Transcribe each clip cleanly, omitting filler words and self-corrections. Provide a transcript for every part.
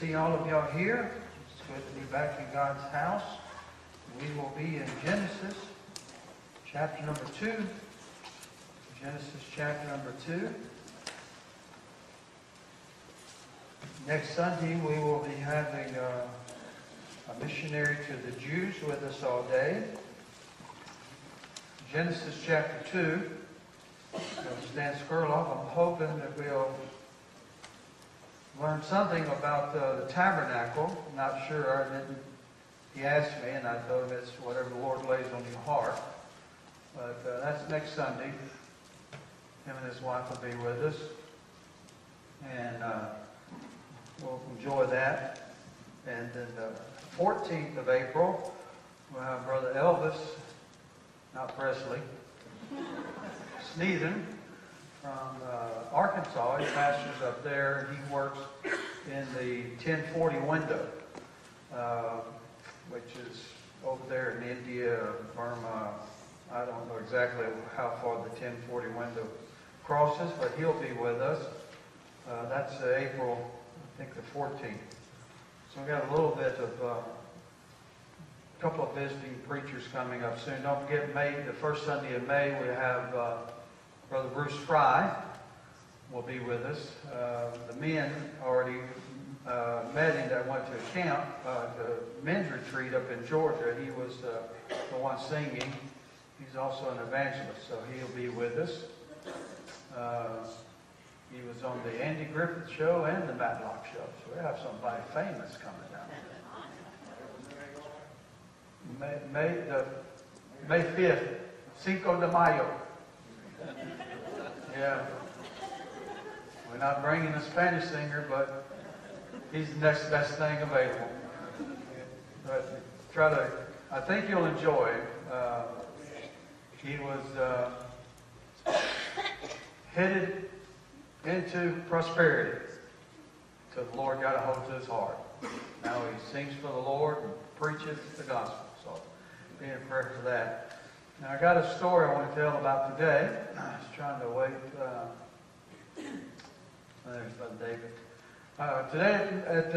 see all of y'all here. It's good to be back in God's house. We will be in Genesis chapter number 2. Genesis chapter number 2. Next Sunday we will be having a missionary to the Jews with us all day. Genesis chapter 2. Stan Skurloff, I'm hoping that we'll learn something about the tabernacle. I'm not sure. He asked me, and I told him it's whatever the Lord lays on your heart. But that's next Sunday. Him and his wife will be with us. And we'll enjoy that. And then the 14th of April, we'll have Brother Elvis, not Presley, Sneathen, from Arkansas. He pastors up there, and he works in the 1040 window, which is over there in India, Burma. I don't know exactly how far the 1040 window crosses, but he'll be with us. That's April, I think, the 14th. So we've got a little bit of a couple of visiting preachers coming up soon. Don't forget, May, the first Sunday in May, we have Brother Bruce Fry will be with us. The men already met him that went to a camp, the men's retreat up in Georgia. He was the one singing. He's also an evangelist, so he'll be with us. He was on the Andy Griffith show and the Matlock show, so we have somebody famous coming down. May 5th, Cinco de Mayo. Yeah. We're not bringing a Spanish singer, but he's the next best thing available. But I think you'll enjoy him. He was headed into prosperity till the Lord got a hold of his heart. Now he sings for the Lord and preaches the gospel. So be in prayer for that. Now I got a story I want to tell about today. I was trying to wait. There's Brother David. Today at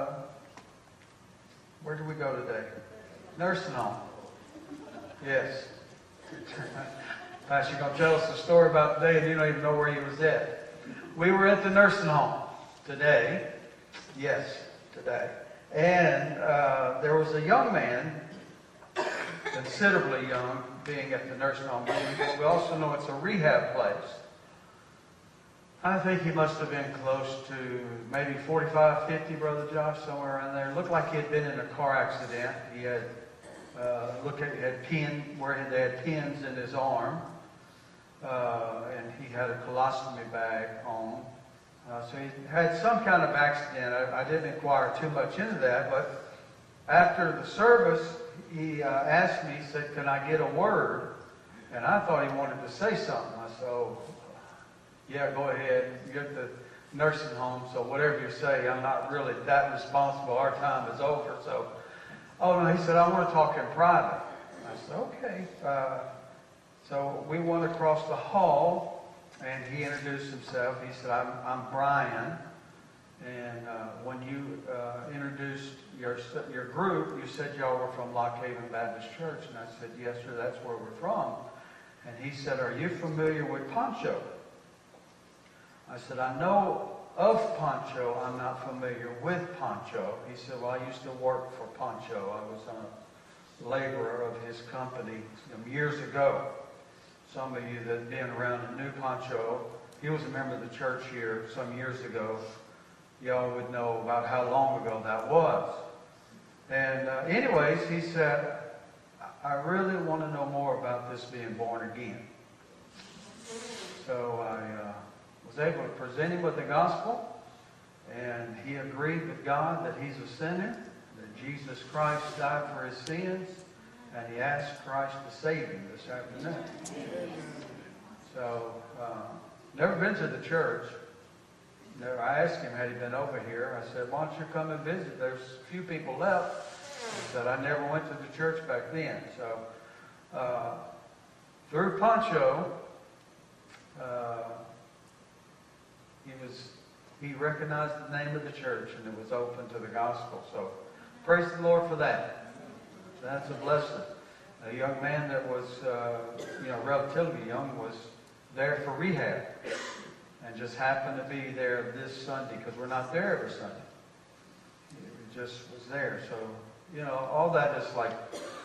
where did we go today? Nursing home. Yes. Pastor, you're going to tell us a story about today and you don't even know where he was at. We were at the nursing home today. Yes, today. And there was a young man, considerably young, being at the nursing home. We also know it's a rehab place. I think he must have been close to maybe 45, 50, Brother Josh, somewhere around there. It looked like he had been in a car accident. He had, he had pins in his arm. And he had a colostomy bag on. So he had some kind of accident. I didn't inquire too much into that, but after the service, he asked me, he said, can I get a word? And I thought he wanted to say something. I said, oh, yeah, go ahead. You're at the nursing home, so whatever you say, I'm not really that responsible. Our time is over. So, oh, no, he said, I want to talk in private. I said, okay. So we went across the hall, and he introduced himself. He said, I'm Brian. And when you introduced your group, you said y'all were from Lock Haven Baptist Church. And I said, yes, sir, that's where we're from. And he said, are you familiar with Pancho? I said, I know of Pancho. I'm not familiar with Pancho. He said, well, I used to work for Pancho. I was a laborer of his company some years ago. Some of you that have been around and knew Pancho, he was a member of the church here some years ago. Y'all would know about how long ago that was. And anyways, he said, I really want to know more about this being born again. So I was able to present him with the gospel, and he agreed with God that he's a sinner, that Jesus Christ died for his sins, and he asked Christ to save him this afternoon. So, never been to the church. I asked him, had he been over here? I said, why don't you come and visit? There's a few people left. He said, I never went to the church back then. So, through Pancho, he recognized the name of the church and it was open to the gospel. So praise the Lord for that. That's a blessing. A young man that was, relatively young was there for rehab and just happened to be there this Sunday because we're not there every Sunday. He just was there. So, all that is like,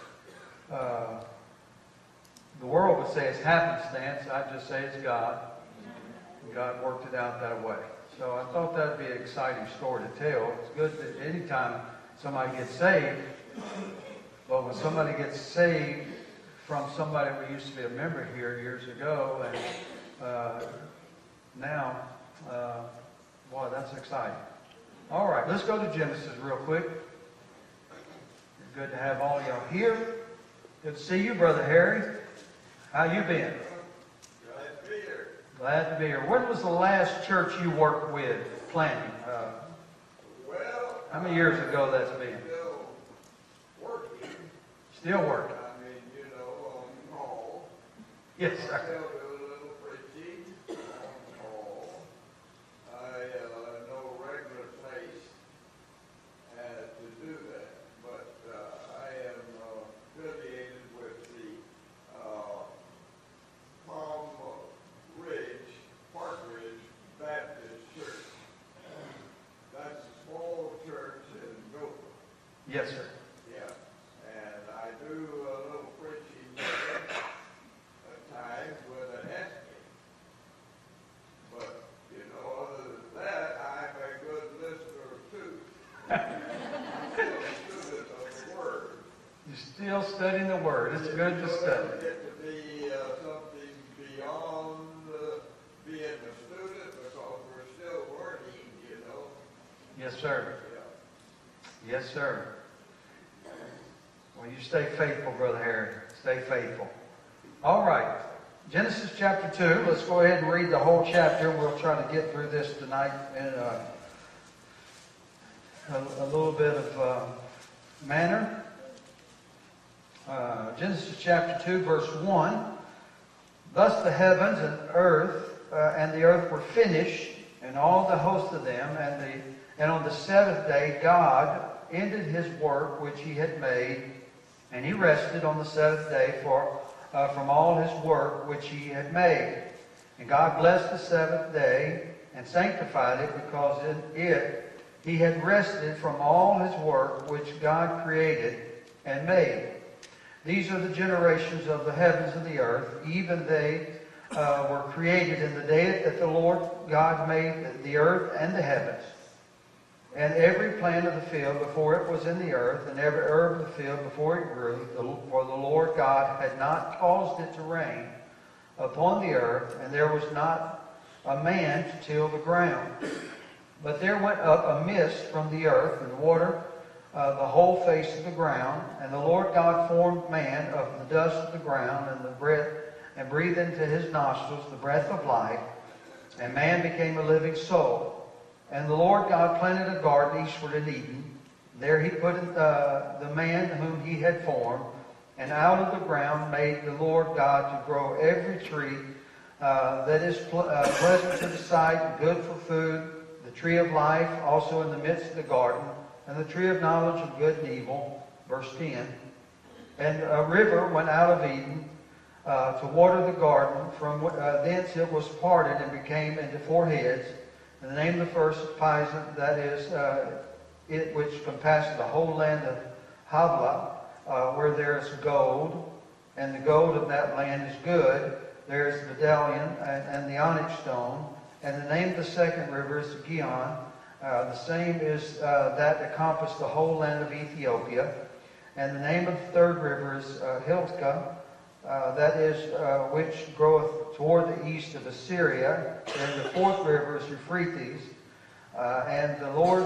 the world would say it's happenstance. I just say it's God. God worked it out that way. So I thought that would be an exciting story to tell. It's good that anytime somebody gets saved, but when somebody gets saved from somebody who used to be a member here years ago, and now, boy, that's exciting. All right, let's go to Genesis real quick. Good to have all y'all here. Good to see you, Brother Harry. How you been? Glad to be here. Glad to be here. When was the last church you worked with planting? Well, How many years ago that's been? Still working. Still working. I mean, on call. Yes, I sir. still do a little preaching on call. I know a regular place to do that, but I am affiliated with the Park Ridge Baptist Church. That's a small church in Gopher. Yes, sir. Yeah, and I do a little preaching there at times when it has to be. But, other than that, I'm a good listener too. Still a student of the Word. You're still studying the Word. It's good to study. Get to be something beyond being a student because we're still learning, Yes, sir. Yeah. Yes, sir. Well, you stay faithful, Brother Harry. Stay faithful. All right. Genesis chapter 2. Let's go ahead and read the whole chapter. We'll try to get through this tonight in a little bit of manner. Genesis chapter 2, verse 1. Thus the heavens and the earth were finished, and all the host of them, and on the seventh day God ended his work which he had made, and he rested on the seventh day from all his work which he had made. And God blessed the seventh day and sanctified it, because in it he had rested from all his work which God created and made. These are the generations of the heavens and the earth, even they were created in the day that the Lord God made the earth and the heavens. And every plant of the field before it was in the earth, and every herb of the field before it grew, for the Lord God had not caused it to rain upon the earth, and there was not a man to till the ground. But there went up a mist from the earth, and water the whole face of the ground. And the Lord God formed man of the dust of the ground, and breathed into his nostrils the breath of life, and man became a living soul. And the Lord God planted a garden eastward in Eden. There he put the man whom he had formed, and out of the ground made the Lord God to grow every tree that is pleasant to the sight and good for food, the tree of life also in the midst of the garden, and the tree of knowledge of good and evil. Verse 10. And a river went out of Eden to water the garden. From thence it was parted and became into four heads. And the name of the first is Pison, that is it which compasses the whole land of Havilah, where there is gold, and the gold of that land is good. There is bdellium and the onyx stone. And the name of the second river is Gihon. The same is that encompassed the whole land of Ethiopia. And the name of the third river is Hilkah, that is which groweth toward the east of Assyria. And the fourth river is Euphrates. And the Lord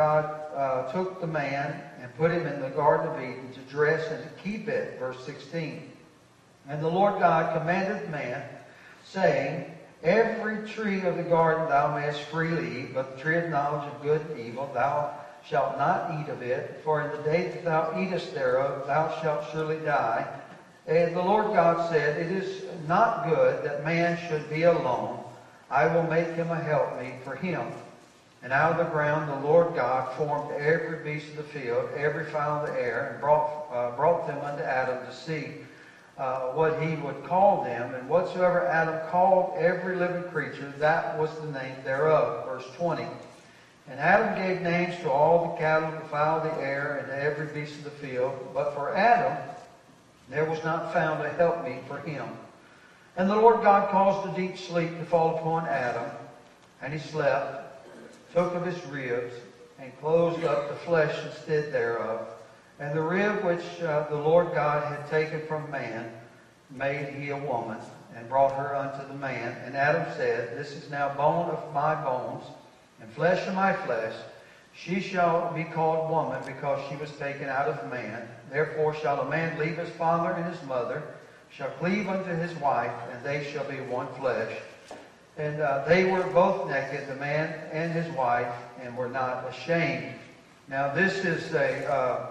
God took the man and put him in the Garden of Eden to dress and to keep it. Verse 16. And the Lord God commanded man, saying, Every tree of the garden thou mayest freely eat, but the tree of knowledge of good and evil thou shalt not eat of it, for in the day that thou eatest thereof thou shalt surely die. And the Lord God said, It is not good that man should be alone. I will make him a helpmeet for him. And out of the ground the Lord God formed every beast of the field, every fowl of the air, and brought them unto Adam to see what he would call them. And whatsoever Adam called every living creature, that was the name thereof. Verse 20. And Adam gave names to all the cattle, the fowl of the air, and to every beast of the field. But for Adam there was not found a helpmeet for him. And the Lord God caused a deep sleep to fall upon Adam, and he slept, took of his ribs, and closed up the flesh instead thereof. And the rib which the Lord God had taken from man made he a woman, and brought her unto the man. And Adam said, This is now bone of my bones, and flesh of my flesh. She shall be called woman, because she was taken out of man. Therefore shall a man leave his father and his mother, shall cleave unto his wife, and they shall be one flesh. And they were both naked, the man and his wife, and were not ashamed. Now this is a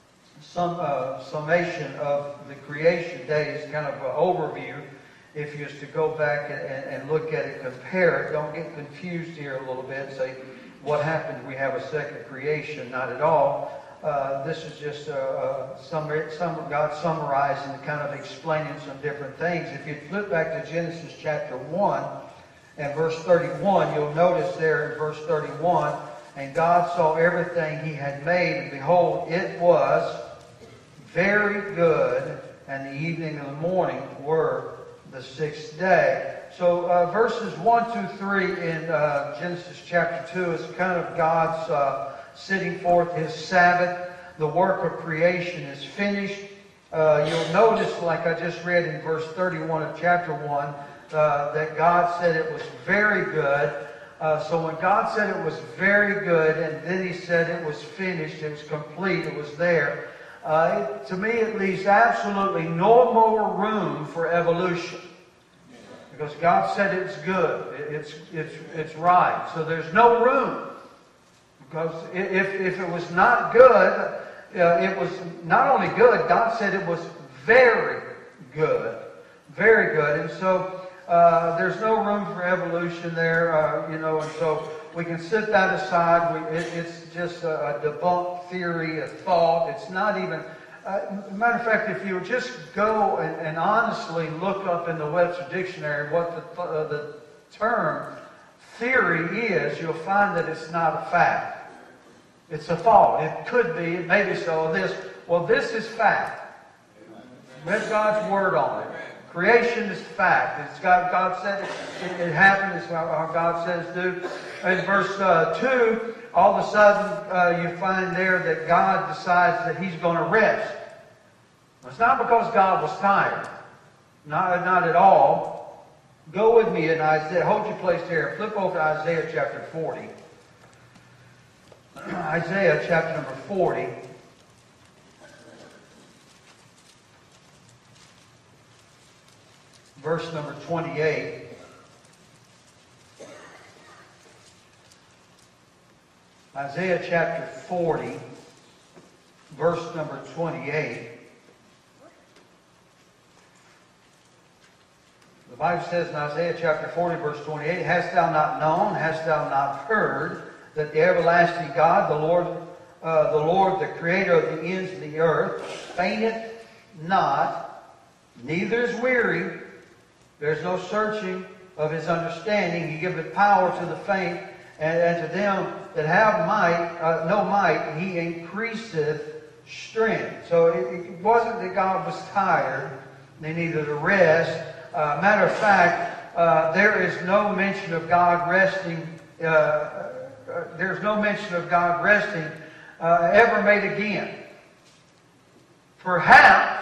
summation of the creation days, kind of an overview. If you was to go back and look at it, compare it, don't get confused here a little bit and say, what happened? We have a second creation. Not at all. This is just God summarizing, kind of explaining some different things. If you flip back to Genesis chapter 1 and verse 31, you'll notice there in verse 31, and God saw everything he had made, and behold, it was very good, and the evening and the morning were the sixth day. So verses 1, 2, 3 in Genesis chapter 2 is kind of God's setting forth his Sabbath. The work of creation is finished. You'll notice, like I just read in verse 31 of chapter 1, that God said it was very good. So when God said it was very good, and then he said it was finished, it was complete, it was there, to me it leaves absolutely no more room for evolution. Because God said it's good, it's right. So there's no room. Because if it was not good, it was not only good, God said it was very good. Very good. And so there's no room for evolution there, and so we can set that aside. It's just a debunked theory, a thought. It's not even... matter of fact, if you just go and honestly look up in the Webster Dictionary what the term theory is, you'll find that it's not a fact. It's a thought. It could be, it may be so. This is fact. Read God's Word on it. Creation is fact. It's God said it happened. It's how God says do. In verse 2, all of a sudden you find there that God decides that He's going to rest. It's not because God was tired. Not at all. Go with me in Isaiah. Hold your place there. Flip over to Isaiah chapter 40. Isaiah chapter number 40. Verse number 28. Isaiah chapter 40, verse number 28. The Bible says in Isaiah chapter 40, verse 28, Hast thou not known, hast thou not heard, that the everlasting God, the Lord, the Creator of the ends of the earth, fainteth not, neither is weary. There's no searching of His understanding. He giveth power to the faint, and to them that have no might, He increaseth strength. So it wasn't that God was tired, they needed a rest. Matter of fact, there is no mention of God resting. There's no mention of God resting ever made again. Perhaps,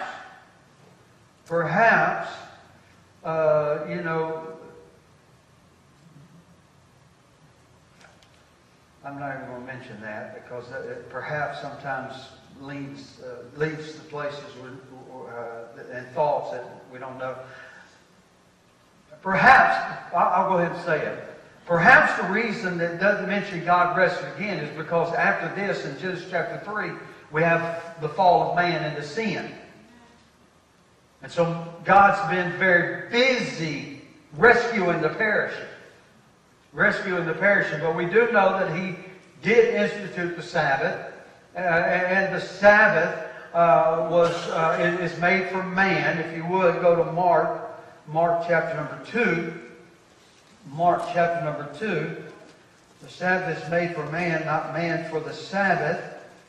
I'm not even going to mention that because it perhaps sometimes leads to places and thoughts that we don't know. Perhaps, I'll go ahead and say it. Perhaps the reason that it doesn't mention God rested again is because after this, in Genesis chapter 3, we have the fall of man into sin. And so God's been very busy rescuing the perishing. rescuing the perishing. But we do know that He did institute the Sabbath, and the Sabbath is made for man. If you would, go to Mark chapter number 2. Mark chapter number 2. The Sabbath is made for man, not man for the Sabbath.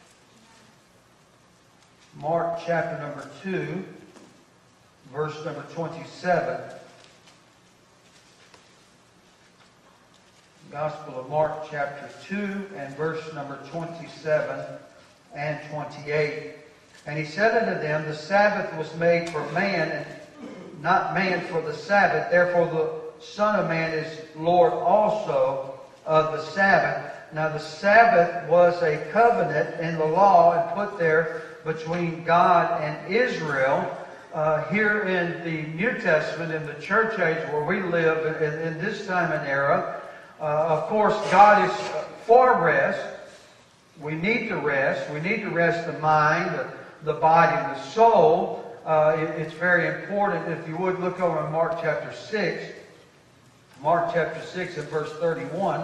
Mark chapter number 2, verse number 27. Gospel of Mark chapter 2 and verse number 27 and 28. And He said unto them, the Sabbath was made for man, and not man for the Sabbath. Therefore the Son of Man is Lord also of the Sabbath. Now the Sabbath was a covenant in the law and put there between God and Israel. Here in the New Testament, in the church age where we live in this time and era, of course, God is for rest. We need to rest. We need to rest the mind, the body, and the soul. It's very important. If you would look over in Mark chapter 6. Mark chapter 6 and verse 31.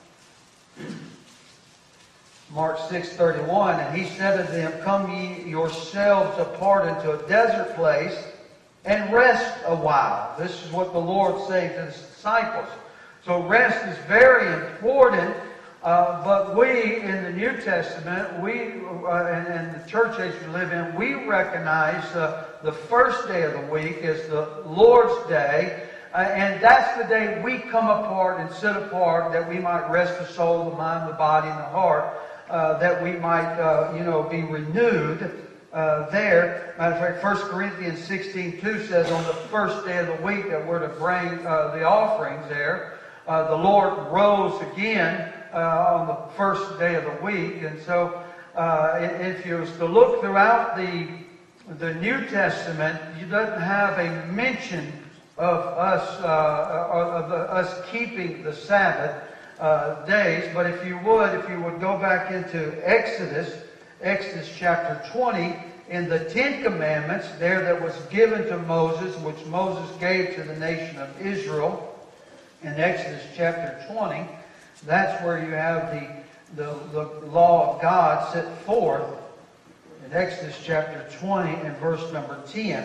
Mark 6:31. And He said unto them, come ye yourselves apart into a desert place and rest a while. This is what the Lord said to His disciples. So rest is very important, but we in the New Testament, and the church age we live in, we recognize the first day of the week as the Lord's Day, and that's the day we come apart and sit apart that we might rest the soul, the mind, the body, and the heart, that we might, be renewed there. Matter of fact, 1 Corinthians 16:2 says on the first day of the week that we're to bring the offerings there. The Lord rose again on the first day of the week. And so if you was to look throughout the New Testament, you don't have a mention of us keeping the Sabbath days. But if you would go back into Exodus chapter 20, in the Ten Commandments there that was given to Moses, which Moses gave to the nation of Israel, in Exodus chapter 20, that's where you have the law of God set forth in Exodus chapter 20 and verse number 10.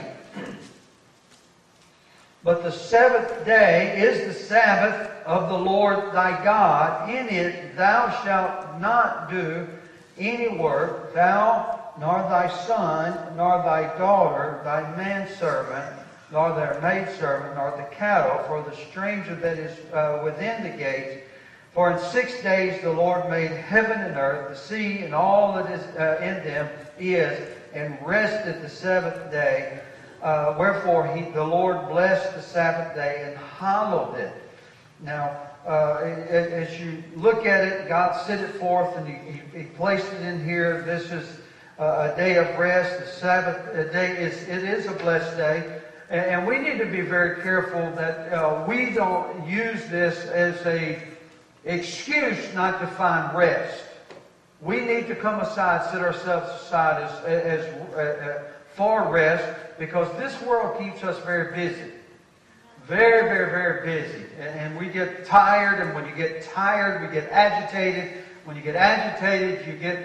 But the seventh day is the Sabbath of the Lord thy God. In it thou shalt not do any work, thou, nor thy son, nor thy daughter, thy manservant, nor their maidservant, nor the cattle, for the stranger that is within the gates. For in 6 days the Lord made heaven and earth, the sea, and all that is in them is, and rested the seventh day. Wherefore the Lord blessed the Sabbath day and hallowed it. Now, as you look at it, God set it forth and He placed it in here. This is a day of rest. The Sabbath day is a blessed day. And we need to be very careful that we don't use this as a excuse not to find rest. We need to come aside, set ourselves aside as for rest, because this world keeps us very busy. Very, very, very busy. And we get tired, and when you get tired, we get agitated. When you get agitated, you get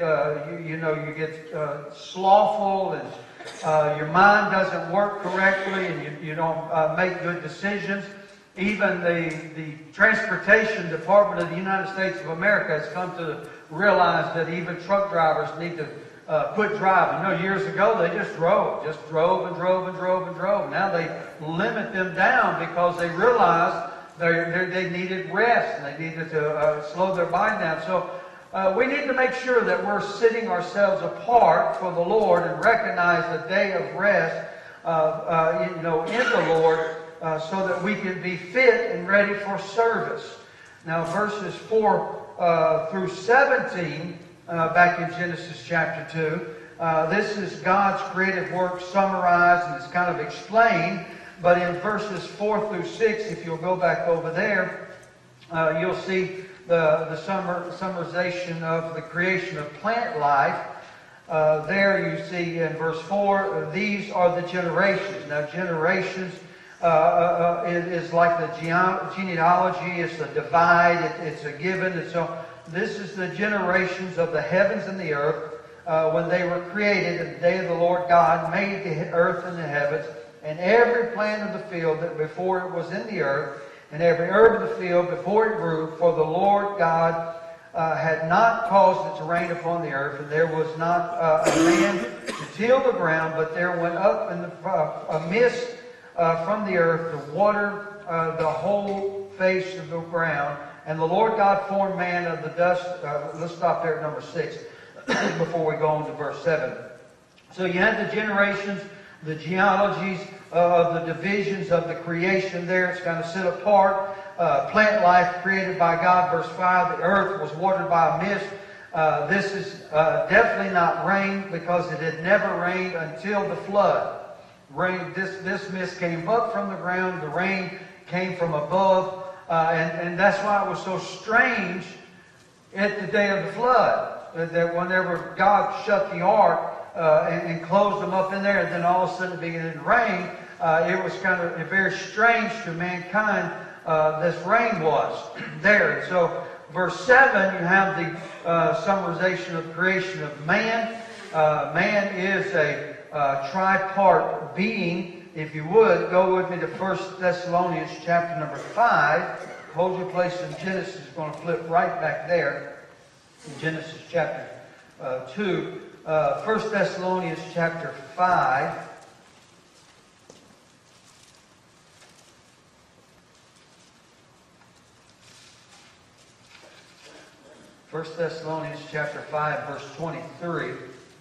slothful, and your mind doesn't work correctly, and you don't make good decisions. Even the Transportation Department of the United States of America has come to realize that even truck drivers need to quit driving. Years ago they just drove and drove. Now they limit them down because they realized they needed rest and they needed to slow their body down. So we need to make sure that we're setting ourselves apart for the Lord and recognize the day of rest, in the Lord, so that we can be fit and ready for service. Now, verses 4 through 17, back in Genesis chapter 2, this is God's creative work summarized and it's kind of explained. But in verses 4 through 6, if you'll go back over there, you'll see the summarization of the creation of plant life. There you see in verse 4, these are the generations. Now generations is like the genealogy. It's a divide. It's a given. And so this is the generations of the heavens and the earth when they were created. In the day of the Lord God made the earth and the heavens, and every plant of the field that before it was in the earth, and every herb of the field before it grew. For the Lord God had not caused it to rain upon the earth, and there was not a man to till the ground, but there went up a mist from the earth to water the whole face of the ground. And the Lord God formed man of the dust. Let's stop there at number 6 before we go on to verse 7. So you had the generations, the genealogies of the divisions of the creation there. It's kind of set apart. Plant life created by God. Verse 5, the earth was watered by a mist. This is definitely not rain, because it had never rained until the flood. Rain. This mist came up from the ground. The rain came from above. And that's why it was so strange at the day of the flood, that whenever God shut the ark and closed them up in there, and then all of a sudden it began to rain, it was kind of very strange to mankind. This rain was there. And so verse 7, you have the summarization of creation of man. Man is a tripart being. If you would, go with me to 1 Thessalonians chapter number 5. Hold your place in Genesis. It's going to flip right back there. In Genesis chapter 2. 1 Thessalonians chapter 5. First Thessalonians chapter 5, verse 23.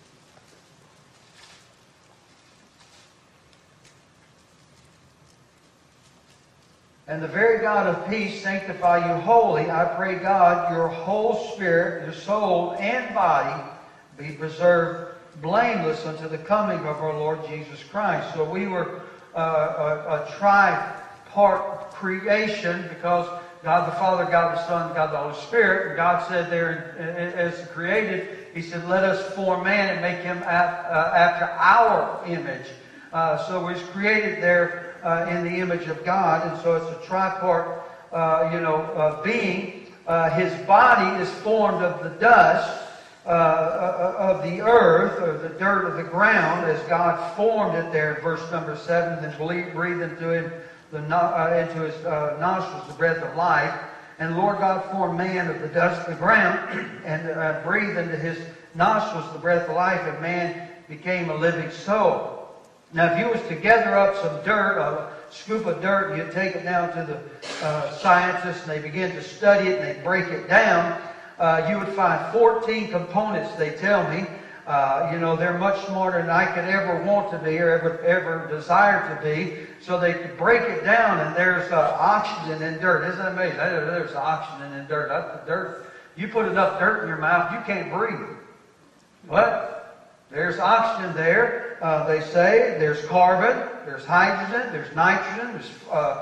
And the very God of peace sanctify you wholly. I pray God, your whole spirit, your soul, and body be preserved blameless unto the coming of our Lord Jesus Christ. So we were a tripart creation, because God the Father, God the Son, God the Holy Spirit. And God said there, as created, He said, let us form man and make him after our image. So we're created there in the image of God, and so it's a tripart, being. His body is formed of the dust of the earth, or the dirt of the ground, as God formed it there in verse number 7. Then breathed into him into his nostrils the breath of life. And the Lord God formed man of the dust of the ground, and breathed into his nostrils the breath of life, and man became a living soul. Now, if you was to gather up some dirt, a scoop of dirt, and you take it down to the scientists, and they begin to study it, and they break it down, you would find 14 components, they tell me. They're much smarter than I could ever want to be, or ever desire to be. So they could break it down, and there's oxygen in dirt. Isn't that amazing? There's oxygen in dirt. Dirt. You put enough dirt in your mouth, you can't breathe. What? There's oxygen there. They say there's carbon, there's hydrogen, there's nitrogen, there's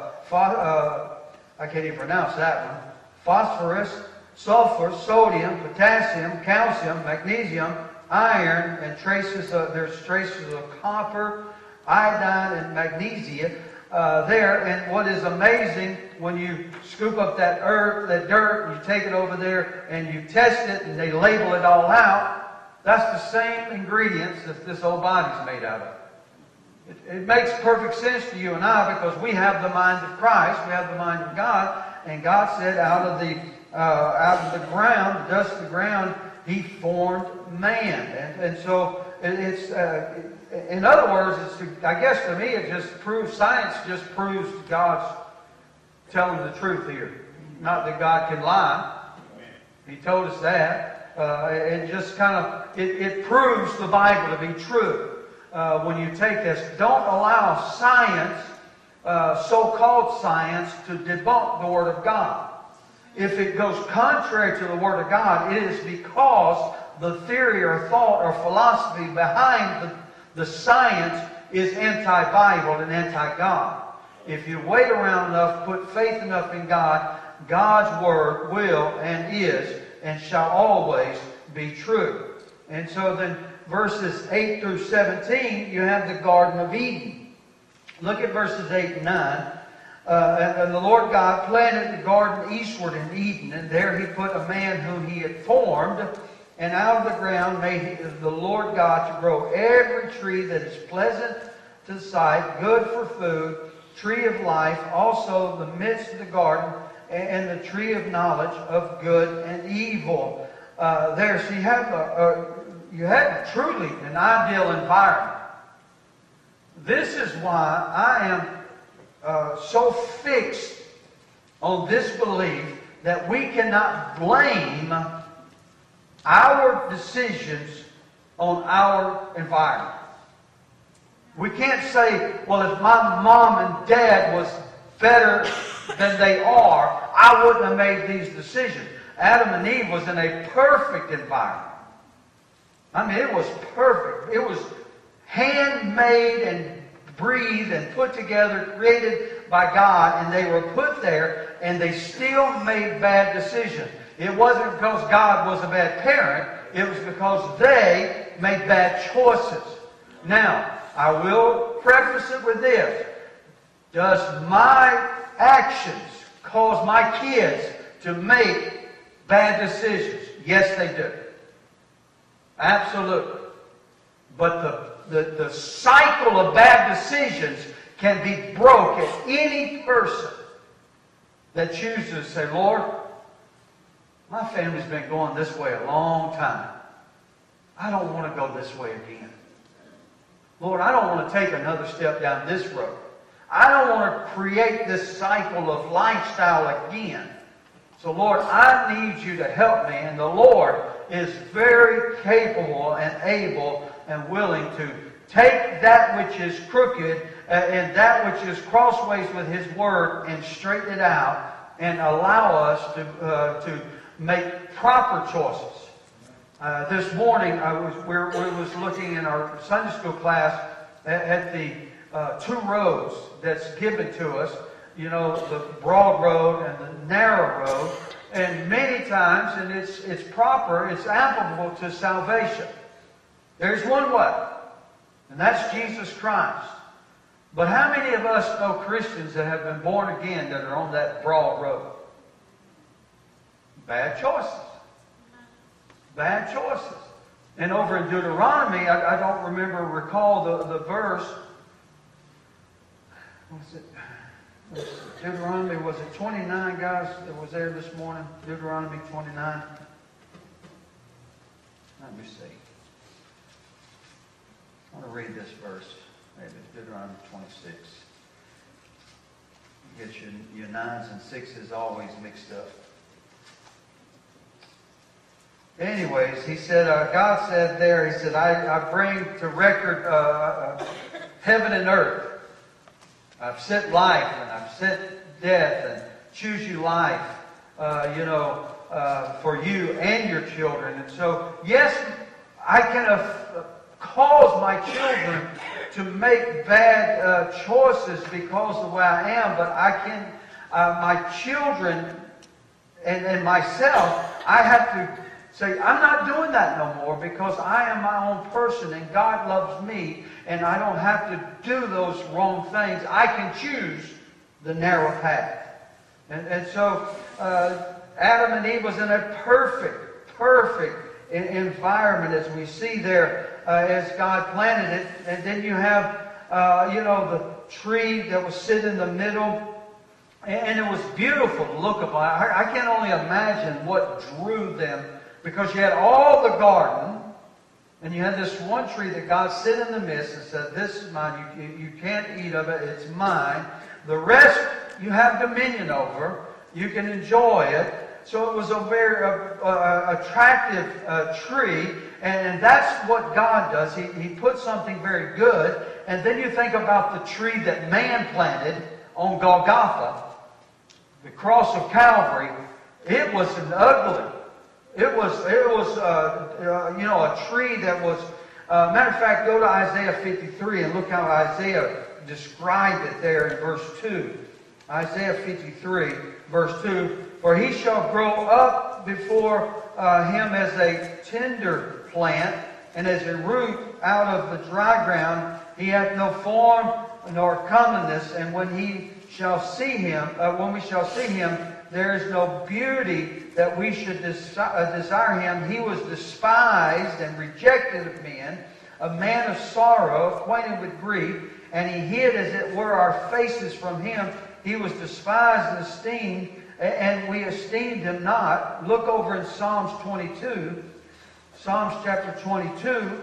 I can't even pronounce that one. Phosphorus, sulfur, sodium, potassium, calcium, magnesium, iron, and there's traces of copper, iodine, and magnesia there. And what is amazing, when you scoop up that dirt, and you take it over there and you test it, and they label it all out, that's the same ingredients that this old body's made out of. It makes perfect sense to you and I, because we have the mind of Christ, we have the mind of God, and God said, out of the ground, the dust of the ground, He formed man. And so it's in other words, I guess to me it just proves, science just proves God's telling the truth here. Not that God can lie. He told us that. It just kind of, it proves the Bible to be true. When you take this, don't allow science, so-called science, to debunk the Word of God. If it goes contrary to the Word of God, it is because the theory or thought or philosophy behind the science is anti-Bible and anti-God. If you wait around enough, put faith enough in God, God's Word will and is and shall always be true. And so then verses 8 through 17, you have the Garden of Eden. Look at verses 8 and 9. And the Lord God planted the garden eastward in Eden, and there He put a man whom He had formed, and out of the ground made the Lord God to grow every tree that is pleasant to the sight, good for food, tree of life, also the midst of the garden, and the tree of knowledge of good and evil. There, so you have truly an ideal environment. This is why I am so fixed on this belief that we cannot blame our decisions on our environment. We can't say, well, if my mom and dad was better than they are, I wouldn't have made these decisions. Adam and Eve was in a perfect environment. I mean, it was perfect. It was handmade and breathed and put together, created by God, and they were put there, and they still made bad decisions. It wasn't because God was a bad parent. It was because they made bad choices. Now, I will preface it with this. Does my actions cause my kids to make bad decisions? Yes, they do. Absolutely. But the cycle of bad decisions can be broke at any person that chooses to say, Lord, my family's been going this way a long time. I don't want to go this way again. Lord, I don't want to take another step down this road. I don't want to create this cycle of lifestyle again. So, Lord, I need you to help me. And the Lord is very capable and able and willing to take that which is crooked and that which is crossways with His Word and straighten it out and allow us to make proper choices. This morning, we was looking in our Sunday school class at the two roads that's given to us. You know, the broad road and the narrow road. And many times, and it's proper, it's applicable to salvation. There's one way, and that's Jesus Christ. But how many of us know Christians that have been born again that are on that broad road? Bad choices. Bad choices. And over in Deuteronomy, I don't recall the verse. Was it Deuteronomy? Was it 29, guys, that was there this morning? Deuteronomy 29. Let me see. I want to read this verse. Maybe it's Deuteronomy 26. You get your 9s and 6s always mixed up. Anyways, he said, God said there, He said, I bring to record heaven and earth. I've set life and I've set death and choose you life, for you and your children. And so, yes, I can cause my children to make bad choices because of the way I am, but I can, my children and myself, I have to say, I'm not doing that no more because I am my own person and God loves me and I don't have to do those wrong things. I can choose the narrow path. And so Adam and Eve was in a perfect environment as we see there as God planted it. And then you have, the tree that was sitting in the middle. And it was beautiful to look upon. I can only imagine what drew them. Because you had all the garden, and you had this one tree that God set in the midst and said, this is mine, you can't eat of it, it's mine. The rest you have dominion over, you can enjoy it. So it was a very attractive tree, and that's what God does. He puts something very good, and then you think about the tree that man planted on Golgotha, the cross of Calvary. It was an ugly. It was a tree that was, matter of fact, go to Isaiah 53 and look how Isaiah described it there in verse 2. Isaiah 53, verse 2. For he shall grow up before him as a tender plant, and as a root out of the dry ground. He hath no form nor comeliness, and when we shall see him, there is no beauty that we should desire him. He was despised and rejected of men, a man of sorrow, acquainted with grief, and he hid, as it were, our faces from him. He was despised and esteemed, and we esteemed him not. Look over in Psalms 22. Psalms chapter 22.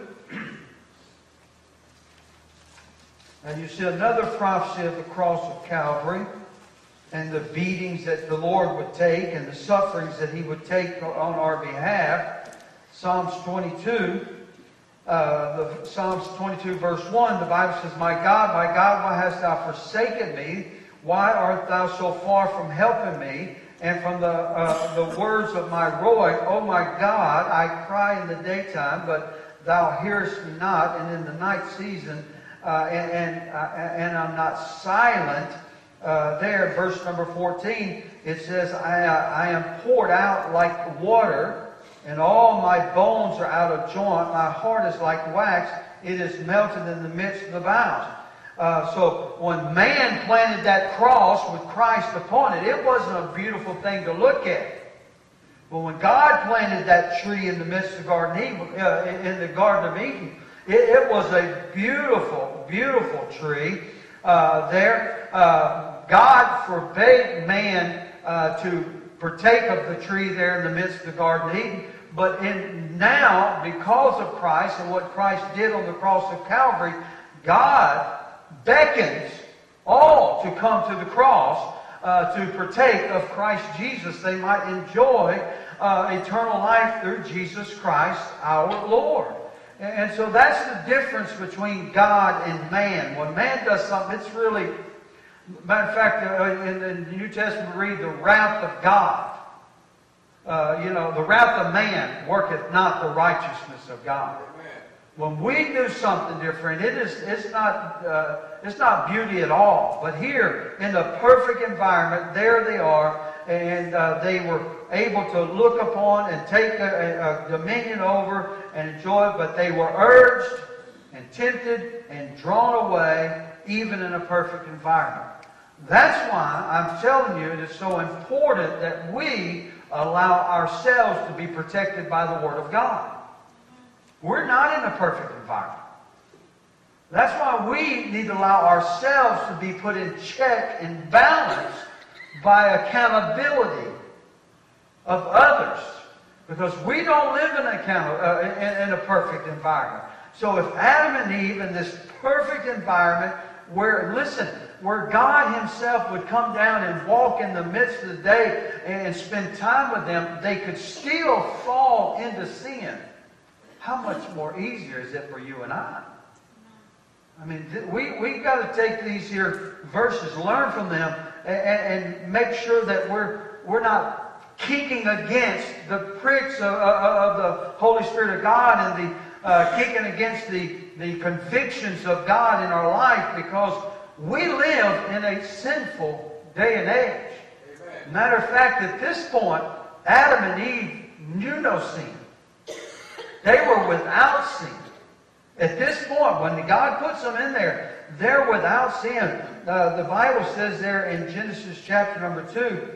And you see another prophecy of the cross of Calvary and the beatings that the Lord would take and the sufferings that he would take on our behalf. Psalms 22, Psalms 22 verse 1, the Bible says, my God, why hast thou forsaken me? Why art thou so far from helping me? And from the words of my Roy, O my God, I cry in the daytime, but thou hearest me not, and in the night season, and I'm not silent. There, verse number 14, it says, I am poured out like water, and all my bones are out of joint. My heart is like wax. It is melted in the midst of the bowels. So when man planted that cross with Christ upon it, it wasn't a beautiful thing to look at. But when God planted that tree in the midst of the Garden of Eden, it was a beautiful, beautiful tree. God forbade man to partake of the tree there in the midst of the Garden of Eden. But now, because of Christ and what Christ did on the cross of Calvary, God beckons all to come to the cross to partake of Christ Jesus. They might enjoy eternal life through Jesus Christ our Lord. And so that's the difference between God and man. When man does something, it's really... Matter of fact, in the New Testament, we read the wrath of God. The wrath of man worketh not the righteousness of God. When we do something different, it's not beauty at all. But here, in the perfect environment, there they are, and they were able to look upon and take a dominion over and enjoy it. But they were urged and tempted and drawn away, even in a perfect environment. That's why I'm telling you it is so important that we allow ourselves to be protected by the Word of God. We're not in a perfect environment. That's why we need to allow ourselves to be put in check and balance by accountability of others. Because we don't live in a perfect environment. So if Adam and Eve in this perfect environment where God Himself would come down and walk in the midst of the day and spend time with them, they could still fall into sin. How much more easier is it for you and I? I mean, we've got to take these here verses, learn from them, and make sure that we're not kicking against the pricks of the Holy Spirit of God and the kicking against the convictions of God in our life, because we live in a sinful day and age. Amen. Matter of fact, at this point, Adam and Eve knew no sin. They were without sin. At this point, when God puts them in there, they're without sin. The Bible says there in Genesis chapter number 2,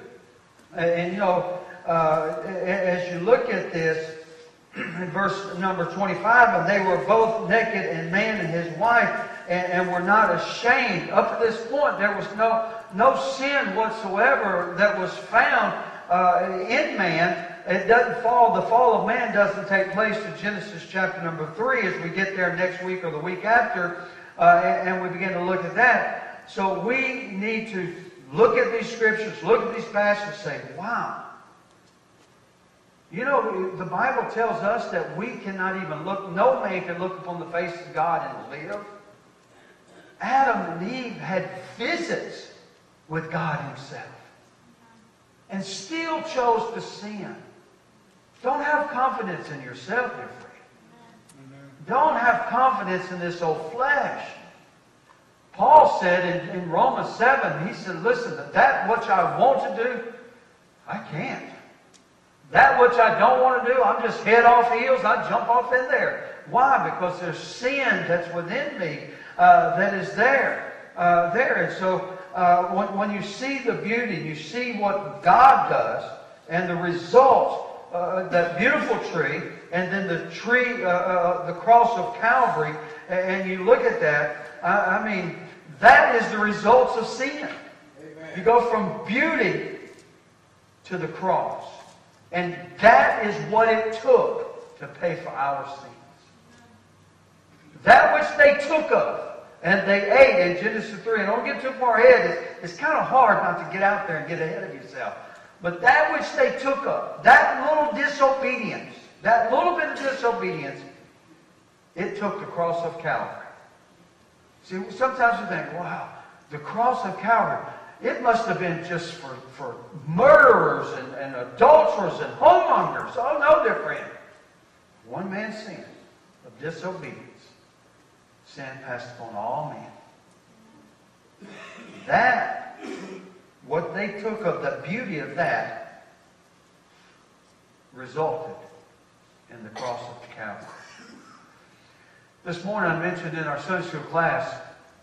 as you look at this, in verse number 25, and they were both naked, and man and his wife, and were not ashamed. Up to this point, there was no sin whatsoever that was found in man. It doesn't fall. The fall of man doesn't take place in Genesis chapter number 3 as we get there next week or the week after, and we begin to look at that. So we need to look at these scriptures, look at these passages, and say, wow. You know, the Bible tells us that we cannot even look, no man can look upon the face of God and live. Adam and Eve had visits with God Himself and still chose to sin. Don't have confidence in yourself, dear friend. Don't have confidence in this old flesh. Paul said in Romans 7, he said, listen, that which I want to do, I can't. That which I don't want to do, I'm just head off heels, I jump off in there. Why? Because there's sin that's within me that is there. there. And so when you see the beauty, you see what God does, and the result, that beautiful tree, and then the tree, the cross of Calvary, and you look at that, I mean, that is the results of sin. Amen. You go from beauty to the cross. And that is what it took to pay for our sins. That which they took of, and they ate in Genesis 3. And don't get too far ahead. It's kind of hard not to get out there and get ahead of yourself. But that which they took of, that little disobedience, that little bit of disobedience, it took the cross of Calvary. See, sometimes we think, wow, the cross of Calvary, it must have been just for murderers and adulterers and homemongers. Oh, no, dear friend. One man's sin of disobedience, sin passed upon all men. That, what they took of, the beauty of that, resulted in the cross of Calvary. This morning I mentioned in our Sunday school class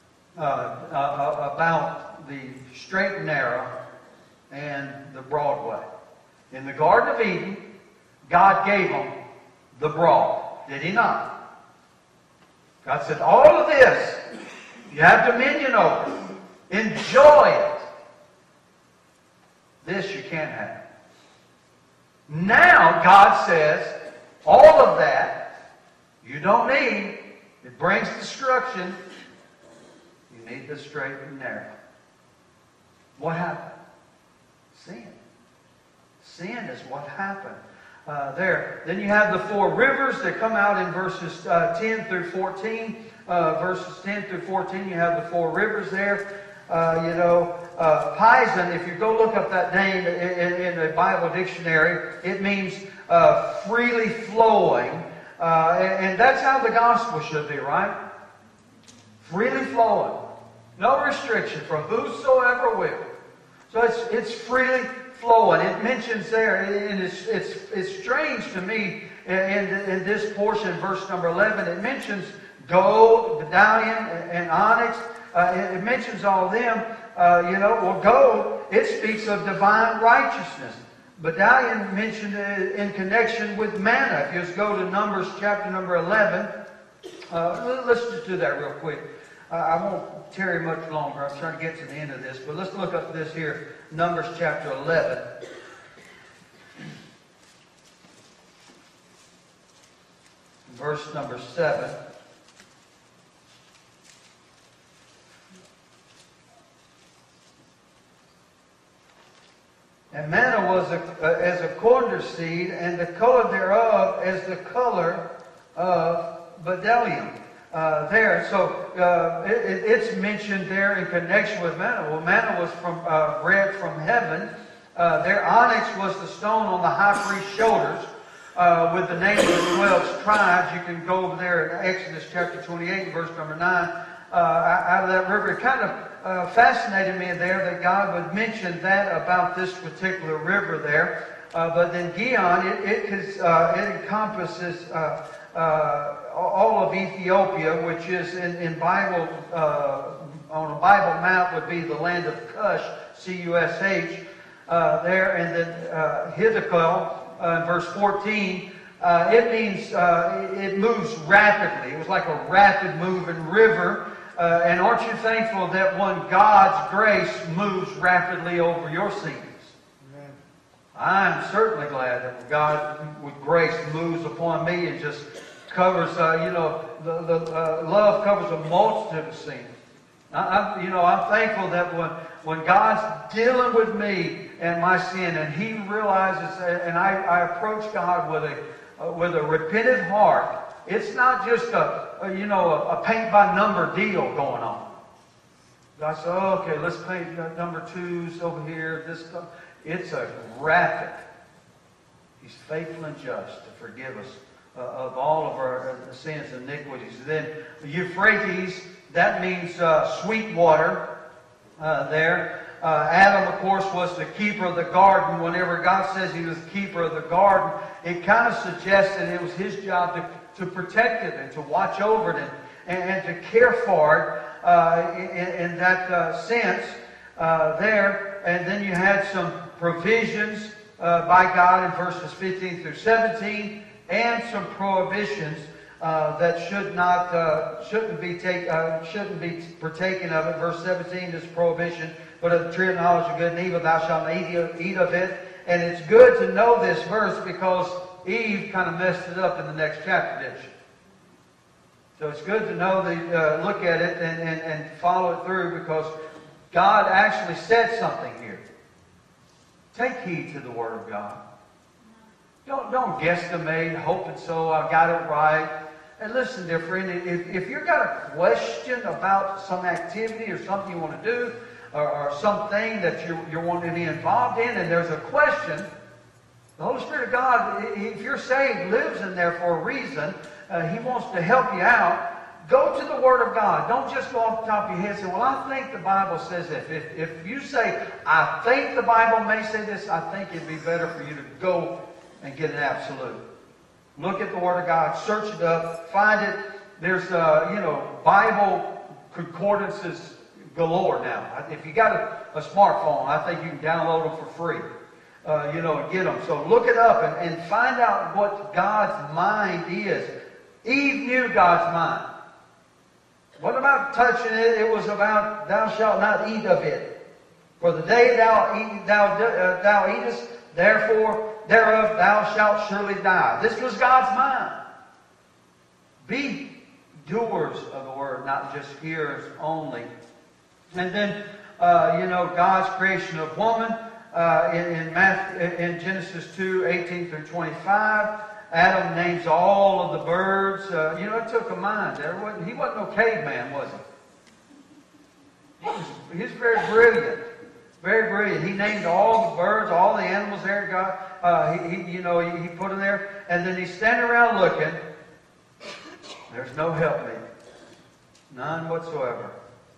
about the straight and narrow and the broad way. In the Garden of Eden, God gave them the broad. Did He not? God said, all of this, you have dominion over. Enjoy it. This you can't have. Now God says, all of that you don't need. It brings destruction. You need the straight and narrow. What happened? Sin. Sin is what happened there. Then you have the four rivers that come out in verses 10 through 14. Verses 10 through 14, you have the four rivers there. Pison, if you go look up that name in the Bible dictionary, it means freely flowing. And that's how the gospel should be, right? Freely flowing. No restriction for whosoever will. So it's freely flowing. It mentions there, and it's strange to me in this portion, verse number 11, it mentions gold, bdellium, and onyx. It mentions all of them. Gold, it speaks of divine righteousness. Bdellium mentioned in connection with manna. If you just go to Numbers chapter number 11, let's just do that real quick. I won't tarry much longer. I'm trying to get to the end of this, but let's look up this here, Numbers chapter 11. Verse number 7. And manna was as a corn seed, and the color thereof as the color of bdellium. It's mentioned there in connection with manna. Well, manna was from bread from heaven. Their onyx was the stone on the high priest's shoulders with the name of the 12 tribes. You can go over there in Exodus chapter 28, verse number 9. Out of that river, it kind of fascinated me there that God would mention that about this particular river there. But then Gihon, it encompasses all of Ethiopia, which is in Bible, on a Bible map would be the land of Cush, C-U-S-H, there. And then Hiddekel, in verse 14, it means it moves rapidly. It was like a rapid moving river. And aren't you thankful that when God's grace moves rapidly over your sins? Amen. I'm certainly glad that when God with grace moves upon me and just covers, the love covers a multitude of sins. I'm thankful that when God's dealing with me and my sin, and He realizes, and I approach God with a repentant heart. It's not just a paint by number deal going on. God said, okay, let's paint number 2s over here. It's a rapid. He's faithful and just to forgive us of all of our sins and iniquities. Then Euphrates, that means sweet water there. Adam, of course, was the keeper of the garden. Whenever God says He was the keeper of the garden, it kind of suggests that it was His job to protect it and to watch over it and to care for it in that sense there. And then you had some provisions by God in verses 15 through 17, and some prohibitions that shouldn't be partaken of it. Verse 17 is prohibition, but of the tree of knowledge of good and evil thou shalt not eat of it. And it's good to know this verse because Eve kind of messed it up in the next chapter, didn't she? So it's good to know look at it and follow it through, because God actually said something here. Take heed to the Word of God. Don't guesstimate, hoping so, I got it right. And listen, dear friend, if you've got a question about some activity or something you want to do, or something that you're wanting to be involved in, and there's a question, the Holy Spirit of God, if you're saved, lives in there for a reason. He wants to help you out. Go to the Word of God. Don't just go off the top of your head and say, well, I think the Bible says this. If you say, I think the Bible may say this, I think it'd be better for you to go and get an absolute. Look at the Word of God. Search it up. Find it. There's, Bible concordances galore now. If you got a smartphone, I think you can download them for free. And get them. So look it up and find out what God's mind is. Eve knew God's mind. What about touching it? It was about, thou shalt not eat of it. For the day thou eatest, thereof thou shalt surely die. This was God's mind. Be doers of the Word, not just hearers only. And then, God's creation of woman in Genesis 2, 18 through 25. Adam names all of the birds. It took a mind there. He wasn't no caveman, was he? He was very brilliant. Very brilliant. He named all the birds, all the animals there. God, he put them there. And then he's standing around looking. There's no helpmate. None whatsoever.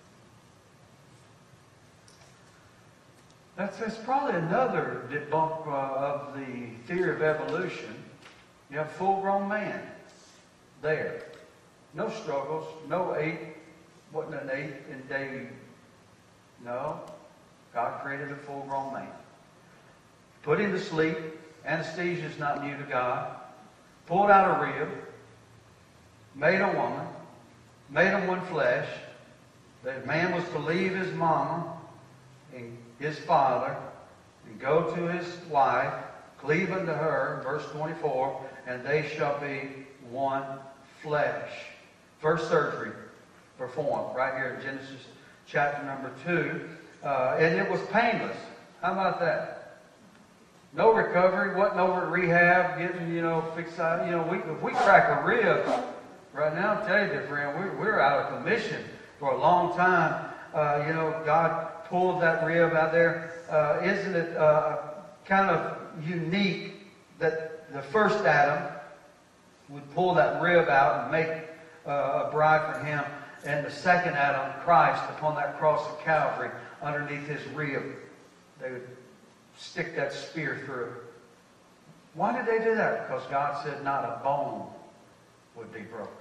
That's probably another debunk of the theory of evolution. You have a full-grown man there. No struggles. Wasn't an eighth in day. No. God created a full-grown man. Put him to sleep. Anesthesia is not new to God. Pulled out a rib. Made a woman. Made them one flesh. The man was to leave his mama and his father and go to his wife, cleave unto her, verse 24, and they shall be one flesh. First surgery performed right here in Genesis chapter number 2. And it was painless. How about that? No recovery, wasn't over at rehab, getting, fixed. If we crack a rib right now, I'll tell you, dear friend, we're out of commission for a long time. God pulled that rib out there. Isn't it kind of unique that the first Adam would pull that rib out and make a bride for him, and the second Adam, Christ, upon that cross of Calvary, underneath his rib, they would stick that spear through. Why did they do that? Because God said not a bone would be broken.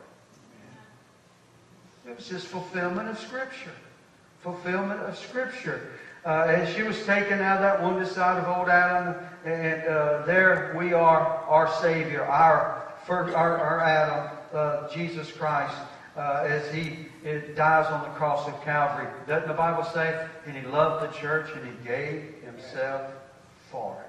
It was just fulfillment of Scripture. Fulfillment of Scripture. And she was taken out of that wounded side of old Adam, and there we are, our Savior, our Adam, Jesus Christ, as he dies on the cross of Calvary. Doesn't the Bible say, and he loved the church and he gave himself for it?